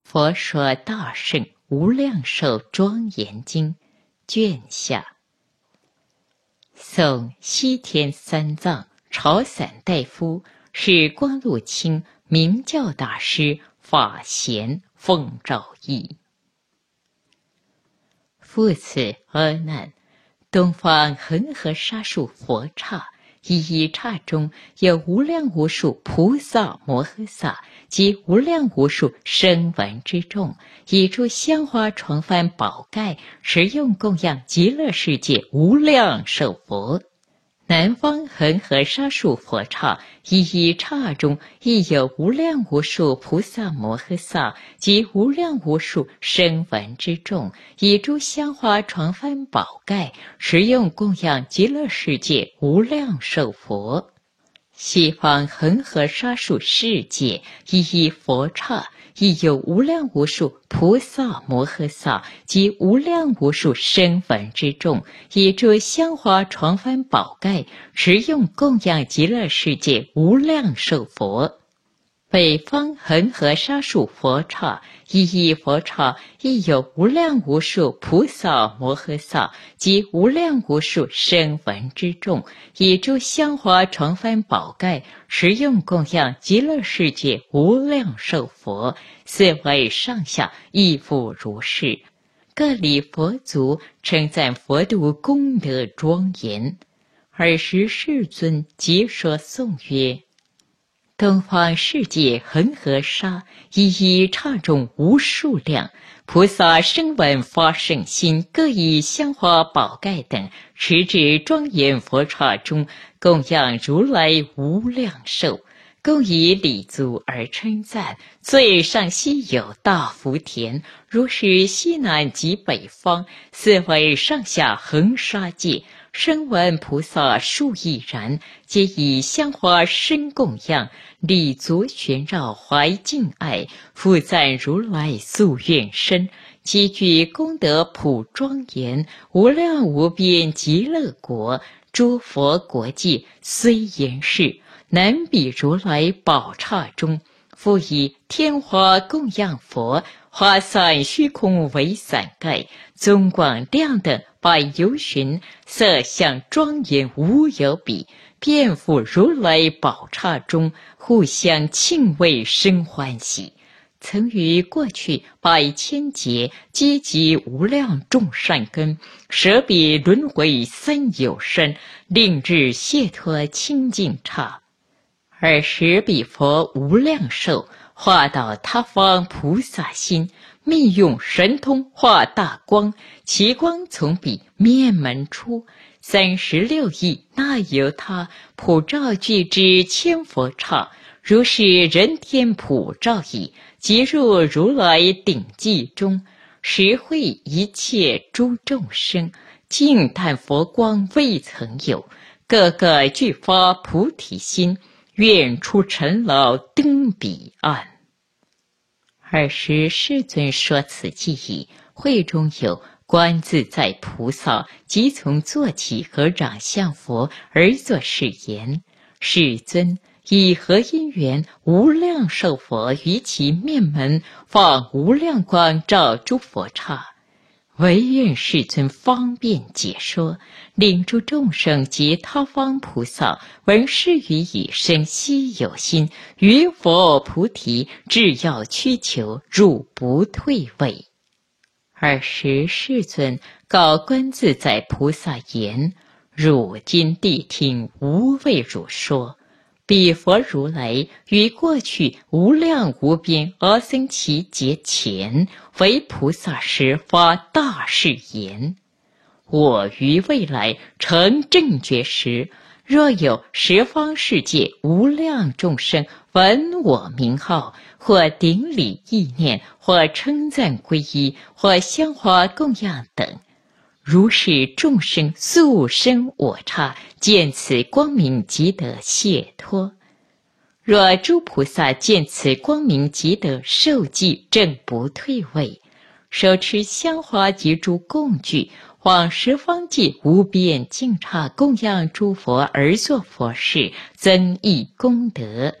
佛说大圣无量寿庄严经卷下。宋西天三藏朝散大夫是光禄卿明教大师法贤奉诏译。复此阿难，东方恒河沙数佛刹，一刹中有无量无数菩萨摩诃萨及无量无数声闻之众，以诸香花床幡宝盖，持用供养极乐世界无量寿佛。南方恒河沙数佛刹，一刹中亦有无量无数菩萨摩诃萨及无量无数声闻之众，以诸香花床幡宝盖，持用供养极乐世界无量寿佛。西方恒河沙数世界，一佛刹，亦有无量无数菩萨摩诃萨及无量无数声闻之众，以诸香花床幡宝盖，持用供养极乐世界无量寿佛。北方恒河沙数佛刹，一佛刹，亦有无量无数菩萨摩诃萨及无量无数声闻之众，以诸香花床幡宝盖，持用供养极乐世界无量寿佛。四位上下亦复如是。各礼佛足，称赞佛度功德庄严。尔时世尊即说颂曰：东方世界恒河沙，一刹中无数量菩萨声闻发圣心，各以香花宝盖等，持至庄严佛刹中，供养如来无量寿。共以礼足而称赞。最上西有大福田，如是西南及北方，四位上下恒沙界，声闻菩萨数亿然，皆以香花深供养，礼足旋绕怀敬爱，复赞如来夙愿身，积聚功德普庄严，无量无边极乐国。诸佛国际虽言是，南彼如来宝刹中，复以天花供养佛，花散虚空为伞盖，宗广亮等百由旬，色相庄严无有比，遍覆如来宝刹中，互相庆慰生欢喜。曾于过去百千劫，积集无量众善根，舍彼轮回三有身，令至解脱清净刹。尔时彼佛无量寿，化导他方菩萨心，密用神通化大光，其光从彼面门出，36亿那由他，普照具之千佛刹。如是人天普照矣，即入如来顶髻中，实会一切诸众生，净叹佛光未曾有，个个具发菩提心，愿出尘劳登彼岸。尔时世尊说此偈已，会中有观自在菩萨，即从坐起合掌向佛而作是言：世尊，以何因缘，无量寿佛于其面门放无量光照诸佛刹？唯愿世尊方便解说，令诸众生及他方菩萨闻是语已生希有心，于佛菩提至要趋求，入不退位。尔时世尊告观自在菩萨言：汝今谛听无畏汝说。彼佛如来于过去无量无边阿僧祇劫前，为菩萨时发大誓言：我于未来成正觉时，若有十方世界无量众生闻我名号，或顶礼意念，或称赞皈依，或香花供养等，如是众生速生我刹，见此光明即得解脱。若诸菩萨见此光明即得受记正不退位，手持香花及诸供具，往十方界无边净刹供养诸佛而作佛事，增益功德。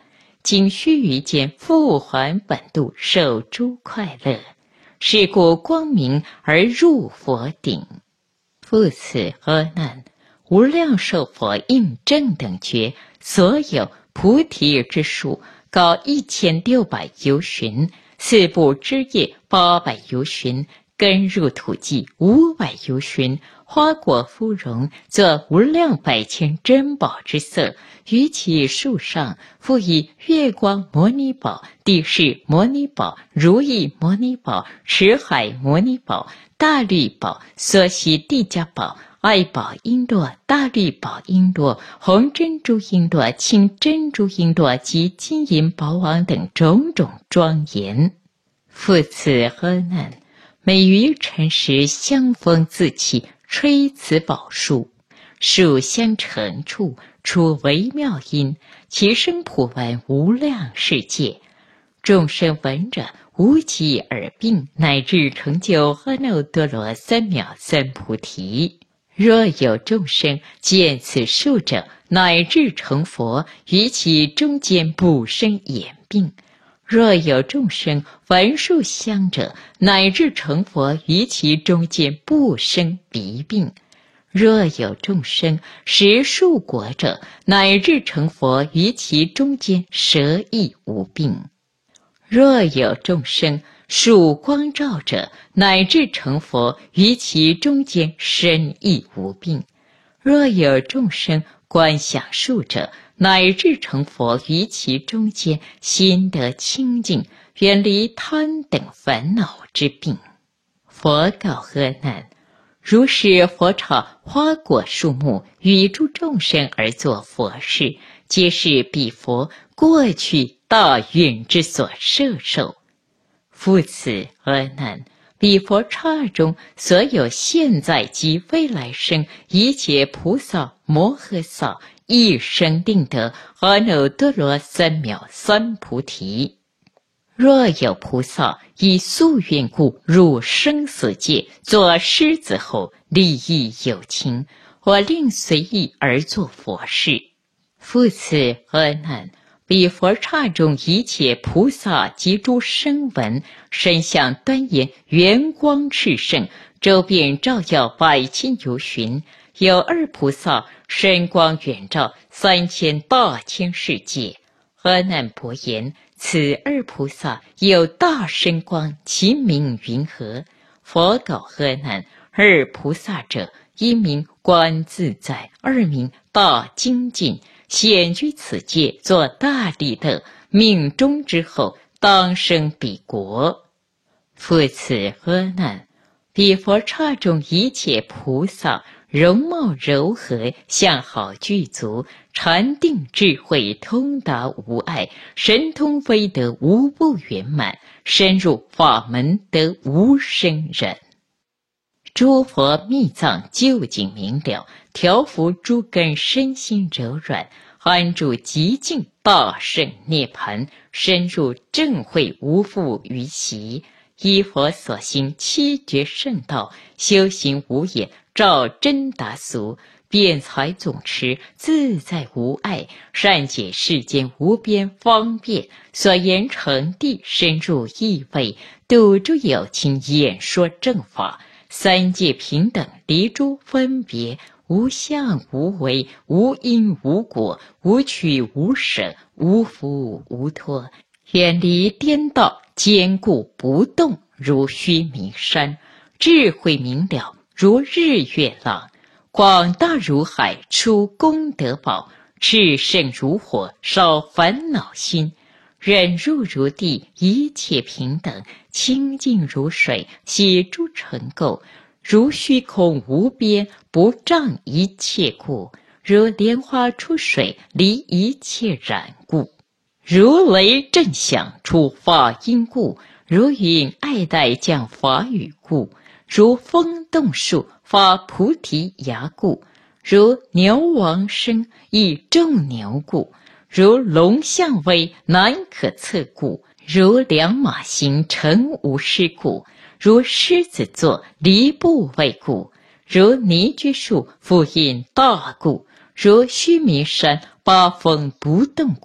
今须臾间复还本度，受诸快乐。是故光明而入佛顶。复此阿难，无量寿佛应正等觉，所有菩提之数，高1600由旬，四部之业800由旬，根入土际500由旬，花果芙蓉，作无量百千珍宝之色，于其树上复以月光摩尼宝、地势摩尼宝、如意摩尼宝、持海摩尼宝、大绿宝、所悉地家宝、爱宝璎珞、大绿宝璎珞、红珍珠璎珞、青珍珠璎珞及金银宝网等种种庄严。复此阿难，每于晨时香风自起，吹此宝树，树相成处，出微妙音，其声普闻无量世界。众生闻者无极而并，乃至成就阿耨多罗三藐三菩提。若有众生见此树者，乃至成佛，于其中间不生眼病。若有众生闻树香者，乃至成佛，于其中间不生鼻病。若有众生食树果者，乃至成佛，于其中间舌亦无病。若有众生树光照者，乃至成佛，于其中间身亦无病。若有众生观想树者，乃至成佛，于其中间心得清净，远离贪等烦恼之病。佛告阿难，如是佛草花果树木，与诸众生而作佛事，皆是彼佛过去大愿之所摄受。复此阿难，彼佛刹中所有现在及未来生一切菩萨摩诃萨，一生定得阿耨多罗三藐三菩提。若有菩萨以宿愿故入生死界，作狮子后，利益有情，我令随意而作佛事。复此阿难，彼佛刹中一切菩萨及诸声闻，身相端严，圆光炽盛，周遍照耀百千由旬。有二菩萨身光远照3000大千世界。阿难伯言，此二菩萨有大身光，其名云何？佛告阿难，二菩萨者，一名观自在，二名大精进，现居此界，作大利乐，命终之后，当生彼国。复此阿难，彼佛刹中一切菩萨，容貌柔和，相好具足，禅定智慧通达无碍，神通威德无不圆满，深入法门得无生忍。诸佛密藏究竟明了，调伏诸根身心柔软，安住极静大圣涅盘，深入正慧无复于习。依佛所行七绝圣道，修行无眼，照真达俗，辩才总持，自在无碍，善解世间无边方便，所言成谛，深入意味，度诸有情，演说正法，三界平等，离诸分别，无相无为，无因无果，无取无舍，无福无脱，远离颠倒，坚固不动，如须弥山，智慧明了，如日月朗，广大如海，出功德宝，炽盛如火，烧烦恼心，忍辱如地，一切平等，清净如水，洗诸尘垢，如虚空无边，不障一切故，如莲花出水，离一切染故，如雷震响，出法音故，如云爱戴降法语故，如风动树，发菩提芽故，如牛王生，以众牛故，如龙象威，难可测故，如良马行，成无失故，如狮子座，离不畏故，如尼居树，复印大故，如须弥山，八风不动故，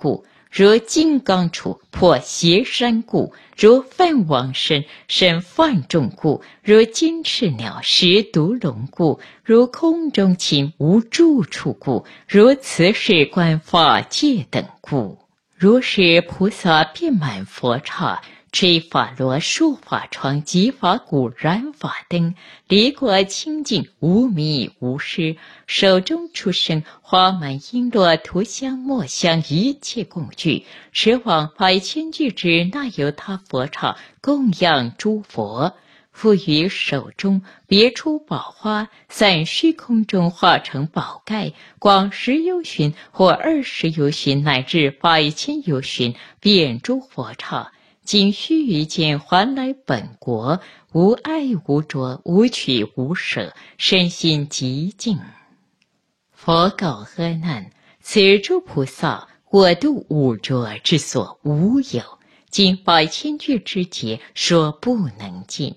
如金刚杵，破邪山固；如梵王身，身梵众固；如金翅鸟，食毒龙固；如空中禽，无住处固；如慈氏观法界等故。如是菩萨遍满佛刹，吹法螺、漱法床、集法鼓、燃法灯，离过清净，无迷无失。手中出生，花满璎珞、涂香、墨香，一切供具，持往8,000俱胝那由他佛刹，供养诸佛。复于手中别出宝花，散虚空中化成宝盖，广10由旬或20由旬，乃至8,000由旬，遍诸佛刹。今须臾间还来本国，无爱无着，无取无舍，身心极净。佛告阿难：此诸菩萨，我度五浊之所无有，今8,000俱之劫，说不能尽。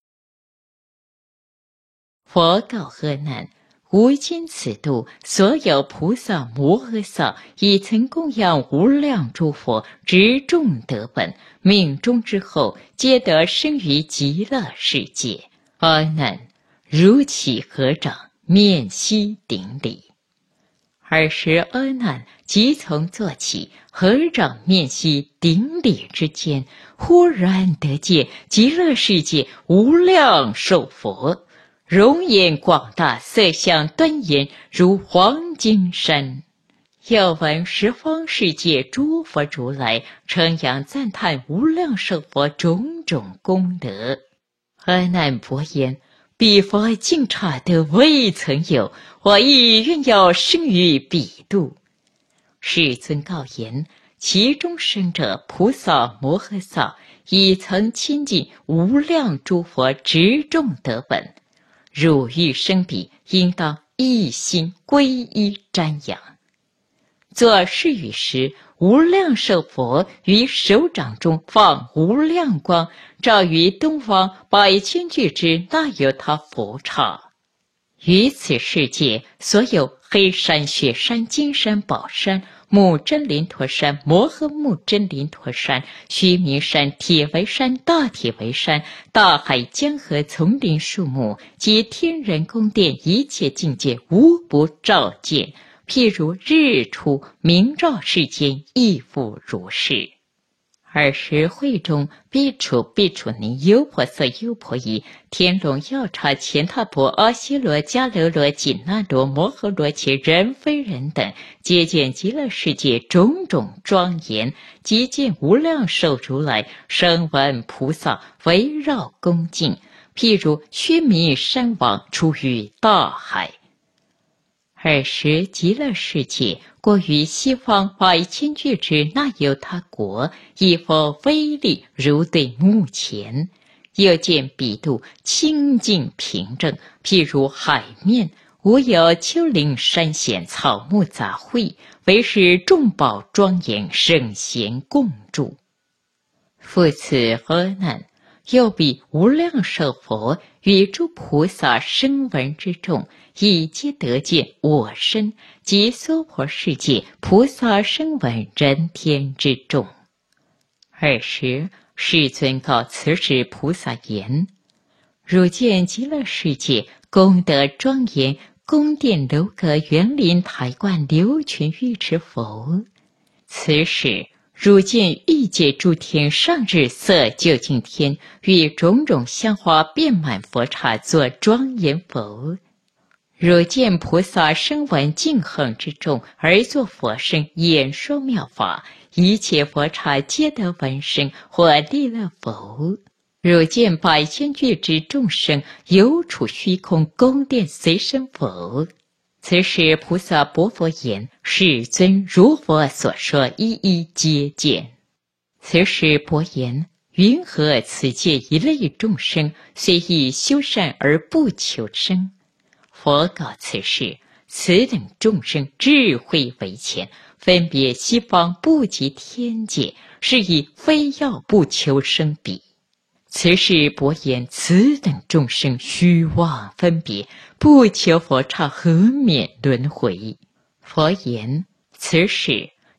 佛告阿难：吾今此度所有菩萨摩诃萨，已曾供养无量诸佛，执众得本，命终之后，皆得生于极乐世界。阿难，如起合掌，面悉顶礼。尔时阿难即从坐起，合掌面悉顶礼之间，忽然得见极乐世界无量寿佛，容颜广大，色相端严，如黄金山。又闻十方世界诸佛如来称扬赞叹无量寿佛种种功德。阿难伯言：彼佛净刹得未曾有，我亦愿要生于彼度。世尊告言：其中生者菩萨摩诃萨，已曾亲近无量诸佛，执众得本。汝欲生彼，应当一心皈依瞻仰。作是语时，无量寿佛于手掌中放无量光，照于东方8,000俱胝那由他佛刹。于此世界，所有黑山、雪山、金山、宝山、目真林陀山、摩诃目真林陀山、须弥山、铁围山、大铁围山、大海江河、丛林树木及天人宫殿，一切境界无不照见，譬如日出，明照世间，亦复如是。尔时会中苾楚尼、优婆塞、优婆夷、天龙、药叉、乾闼婆、阿修罗、迦楼罗、紧那罗、摩诃罗伽、人非人等，皆见极乐世界种种庄严，即见无量寿如来声闻菩萨围绕恭敬，譬如须弥山王出于大海。尔时极乐世界过于西方8,000俱胝那由他国，一佛威力如对目前。又见彼度清净平正，譬如海面，无有丘陵山险，草木杂秽，唯是众宝庄严，圣贤共住。复次阿难，又彼无量寿佛与诸菩萨声闻之众，亦皆得见我身及娑婆世界菩萨声闻人天之众。尔时世尊告慈氏菩萨言：汝见极乐世界功德庄严，宫殿楼阁、园林台观、流泉浴池否？此时汝见欲界诸天上日色究竟天，与种种香花遍满佛刹，作庄严否？汝见菩萨声闻净恒之众，而作佛声，演说妙法，一切佛刹皆得闻声，或利乐否？汝见8,000俱胝众生，有处虚空，宫殿随身否？此时菩萨薄佛言：世尊如佛所说，一一皆见。此时薄言：云何此界一类众生，虽亦修善而不求生？佛告此世：此等众生智慧为前，分别西方不及天界，是以非要不求生彼。此世薄言：此等众生虚妄分别，不求佛刹，何免轮回？佛言：此世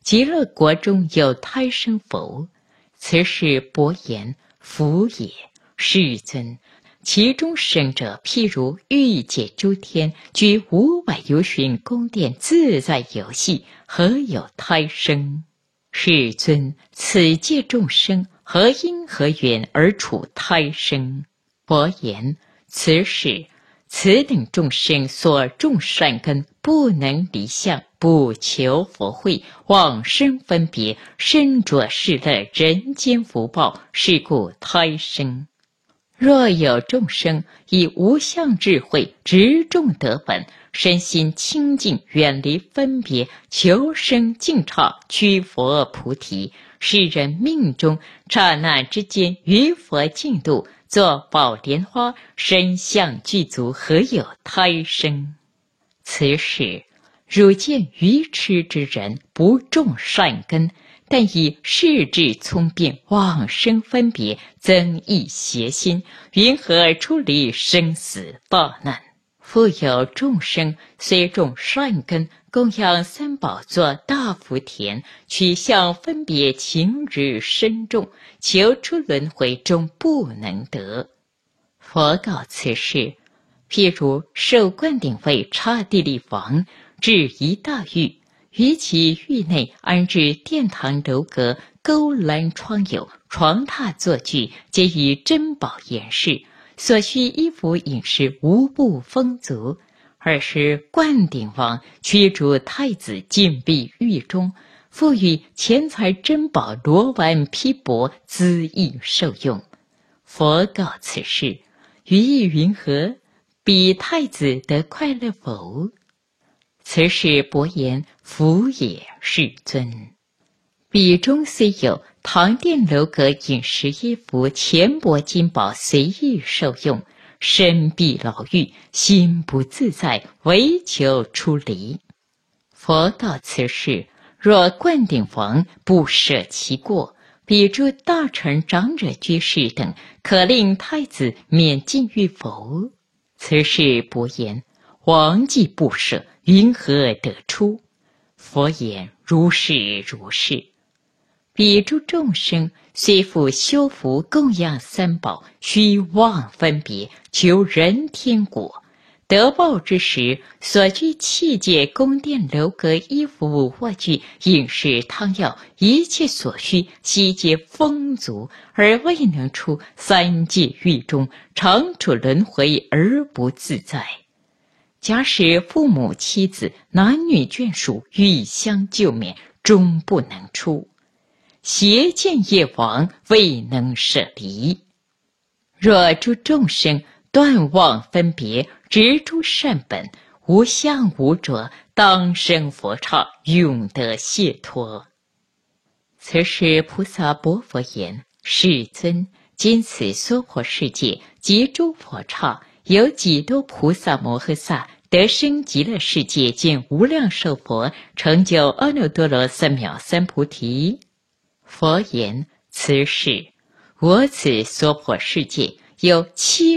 极乐国中有胎生佛，此是薄言福也。世尊，其中生者，譬如欲界诸天，居500由旬宫殿，自在游戏，何有胎生？世尊，此界众生何因何缘而处胎生？薄言，此是此等众生所种善根，不能离相，不求佛慧，妄生分别，身着世乐人间福报，是故胎生。若有众生以无相智慧直种得本，身心清净，远离分别，求生净刹，趋佛菩提，世人命中刹那之间于佛净土，作宝莲花，身相具足，何有胎生？此时汝见愚痴之人，不种善根，但以世智聪辩，妄生分别，增益邪心，云何处理生死大难？复有众生虽种善根，供养三宝，作大福田，取向分别，情欲深重，求出轮回中不能得。佛告此事，譬如受灌顶位刹帝利王，置一大狱，于其狱内安置殿堂楼阁，勾栏窗牖，床榻坐具，皆以珍宝严饰，所需衣服饮食无不丰足。尔时灌顶王驱逐太子，禁闭狱中，赋予钱财珍宝罗丸披帛，恣意受用。佛告此事，于意云何？彼太子得快乐否？此是薄言福也，世尊。彼中虽有堂殿楼阁、饮食衣服、钱帛金宝，随意受用，身必牢狱，心不自在，唯求出离。佛告此事，若灌顶王不舍其过，彼诸大臣、长者、居士等，可令太子免禁狱否？此事薄言，王既不舍，云何得出？佛言：如是如是。彼诸众生虽复修福，供养三宝，须妄分别，求人天果。得报之时，所居器界、宫殿楼阁、衣服卧具、饮食汤药，一切所需，悉皆丰足，而未能出三界狱中，常处轮回而不自在。假使父母妻子、男女眷属欲相救免，终不能出。邪见业王，未能舍离。若诸众生断妄分别，执诸善本，无相无着，当生佛刹，永得解脱。此时菩萨薄佛言：世尊，今此娑婆世界及诸佛刹，有几多菩萨摩诃萨得生极乐世界，见无量寿佛，成就阿耨多罗三藐三菩提？佛言：此事我此娑婆世界有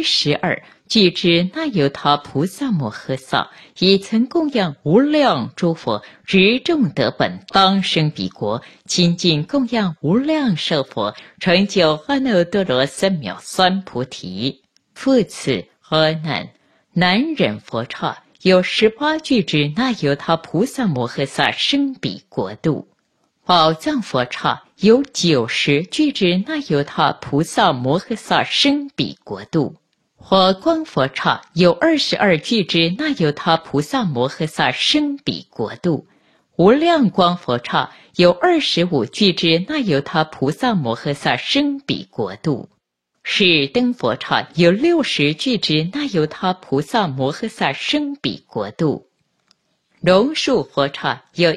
72具之那由他菩萨摩诃萨，已曾供养无量诸佛，执众得本，当生彼国，亲近供养无量寿佛，成就阿耨多罗三藐三菩提。复次阿难，南忍佛刹有18具之那由他菩萨摩诃萨生彼国度。宝藏佛刹有90具之那由他菩萨摩诃萨生彼国度。火光佛刹有22具之那由他菩萨摩诃萨生彼国度。无量光佛刹有25具之那由他菩萨摩诃萨生彼国度。是灯佛刹有60具之那由他菩萨摩诃萨生彼国度。龙树佛刹有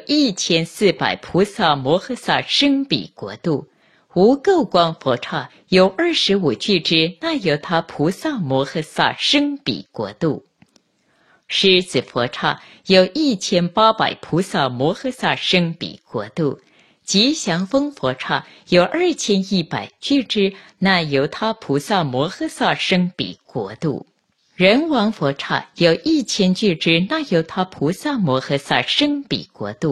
1400菩萨摩诃萨生彼国度。无垢光佛刹有25具之那由他菩萨摩诃萨生彼国度。狮子佛刹有1800菩萨摩诃萨生彼国度。吉祥风佛刹有2100具之那由他菩萨摩诃萨生彼国度。人王佛刹有1000具之那由他菩萨摩诃萨生彼国度。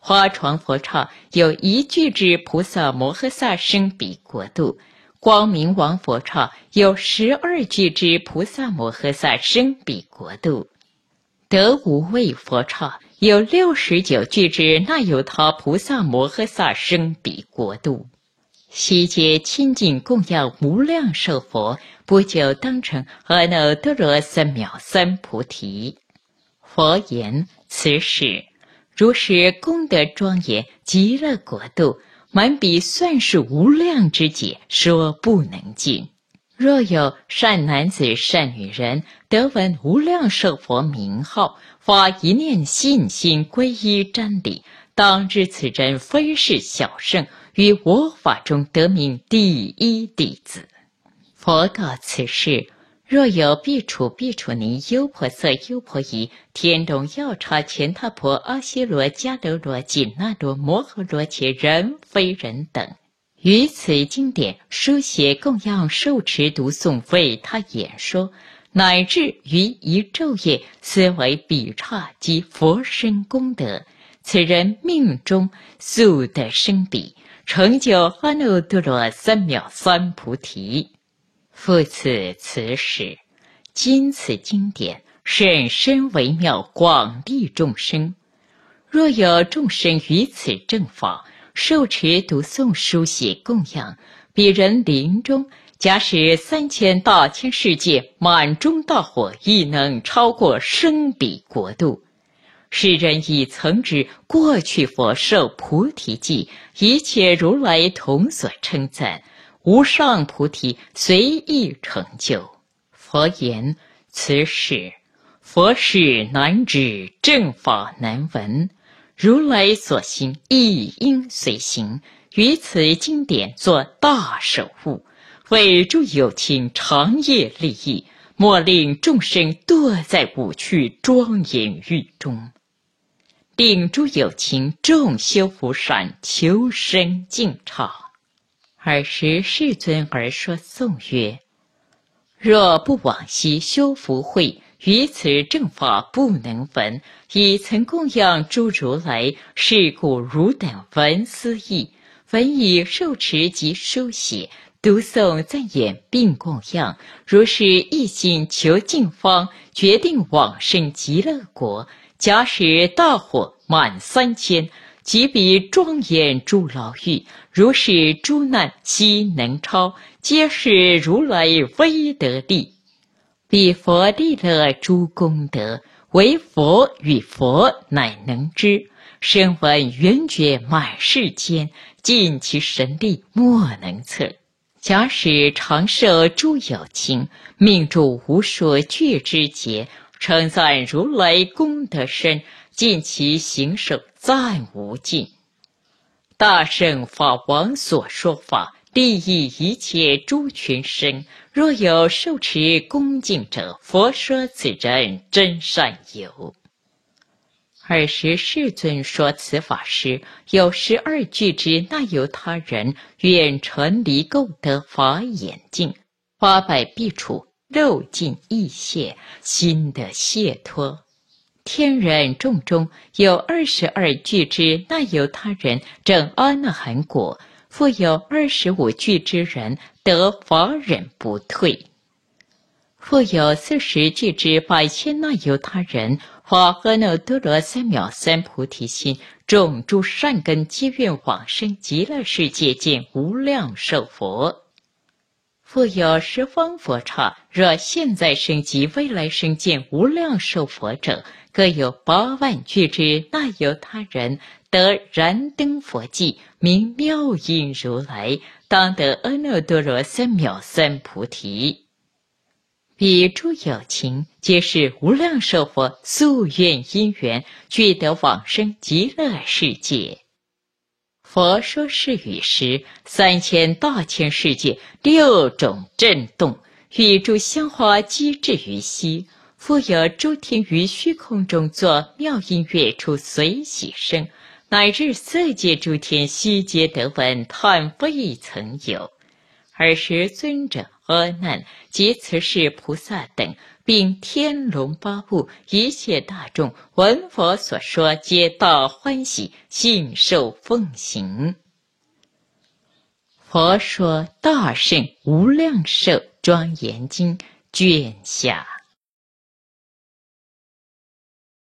花床佛刹有一具之菩萨摩诃萨生彼国度，光明王佛刹有12具之菩萨摩诃萨生彼国度，得无畏佛刹有69具之那由他菩萨摩诃萨生彼国度。悉皆亲近供养无量寿佛，不久当成阿耨多罗三藐三菩提。佛言：此时如是功德庄严极乐国度，满彼算数无量之劫，说不能尽。若有善男子善女人得闻无量寿佛名号，发一念信心皈依瞻礼，当知此人非是小圣，于我法中得名第一弟子。佛告此世：若有苾芻、苾芻尼、优婆塞、优婆夷、天龙药叉、乾闼婆、阿修罗、迦楼罗、紧那罗、摩诃罗伽人非人等，于此经典书写供养受持读诵为他演说，乃至于一昼夜，思为彼刹及佛身功德，此人命中速得生彼，成就阿耨多罗三藐三菩提。复次此时，今此经典甚深微妙，广利众生。若有众生于此正法受持读诵书写供养，彼人临终，假使3000大千世界满中大火，亦能超过生彼国度。世人已曾知过去佛受菩提记，一切如来同所称赞，无上菩提随意成就。佛言：此时佛事难知，正法难闻，如来所行亦应随行，于此经典作大守护，为诸有情长夜利益，莫令众生堕在五趣庄严狱中，令诸有情众修福善，求生净刹。尔时世尊而说颂曰：若不往昔修福慧，于此正法不能闻，已曾供养诸如来，是故汝等闻思义，闻以受持及书写读诵赞言并供养，如是一心求净方，决定往生极乐国。假使大火满3000，即彼庄严诸牢狱，如是诸难悉能超，皆是如来威德力。彼佛利乐诸功德，唯佛与佛乃能知。声闻缘觉满世间，尽其神力莫能测。假使长寿诸有情，命住无数具之劫，称赞如来功德深，尽其行受赞无尽。大圣法王所说法，利益一切诸群生，若有受持恭敬者，佛说此人真善友。尔时世尊说此法时，有12具之那由他人，愿成离垢得法眼净，花百苾芻，肉尽意谢，心得解脱。天人众中有22具之那由他人证阿那含果，复有25具之人得法忍不退，复有40具之百千那由他人发阿耨多罗三藐三菩提心，种诸善根，皆愿往生极乐世界见无量寿佛。复有十方佛刹，若现在生及未来生见无量寿佛者，各有8万具之那由他人得燃灯佛迹，名妙音如来，当得阿耨多罗三藐三菩提。彼诸有情，皆是无量寿佛夙愿因缘，具得往生极乐世界。佛说是语时，3000大千世界6种震动，与诸香花积至于悉。复有诸天于虚空中作妙音乐出随喜声，乃至色界诸天悉皆得闻，叹未曾有。尔时尊者阿难及慈氏菩萨等， 并天龙八部一切大众闻佛所说，皆道欢喜，信受奉行。佛说大圣无量寿庄严经卷下。